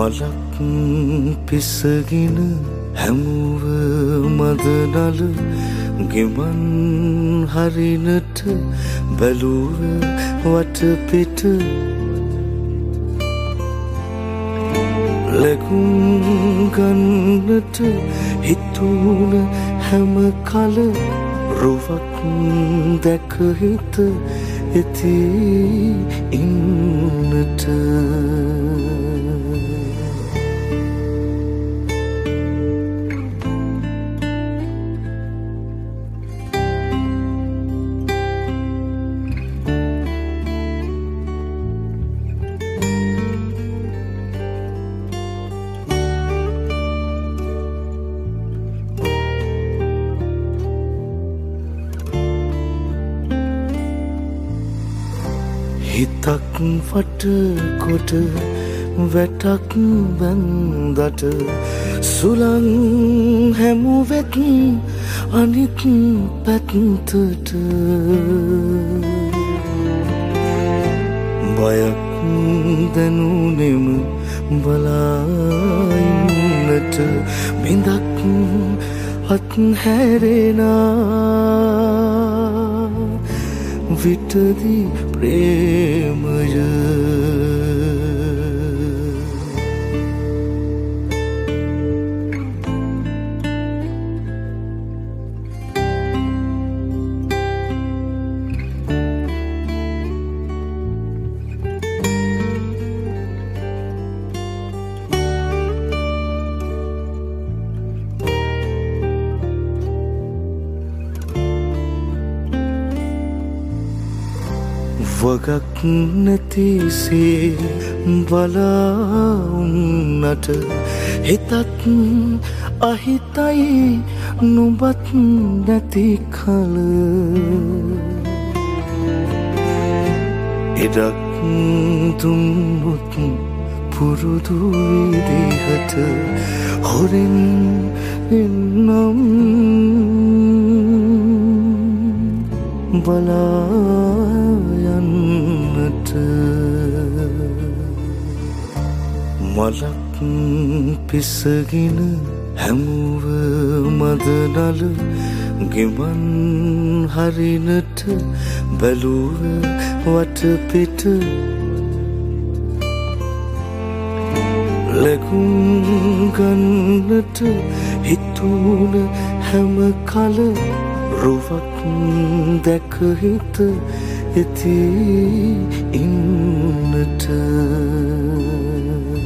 මලක් පිසගෙන හැමුව මදනල ගෙමන් හරිනට බැලුව වටපිට ලැබුම් ගන්නට හිතුන හැම කල රුවක් දැක හිත ඇති ඉන්නට හිතක් වට කොට වැටක් බැන්දට සුළං හැමුවෙත් අනිත් පැත්තට බයක් දැනුනෙම බලායින්නට බිඳක් අත්හැරෙනා විටදී ප්‍රේමය වගක් නැතිසේ බලාඋන්නට හිතත් අහිතයි නුඹත් නැති කල එඩක් දුන්නොත් පුරුදු විදිහට හොරෙන් එන්නම් බලායන්නට මලක් පිසගෙන හැමුව මදනල ගෙමන් හරිනට බැලුව වටපිට ලැබුම් ගන්නට හිතුන හැම කල රුවක් දැක හිත ඇති ඉන්නට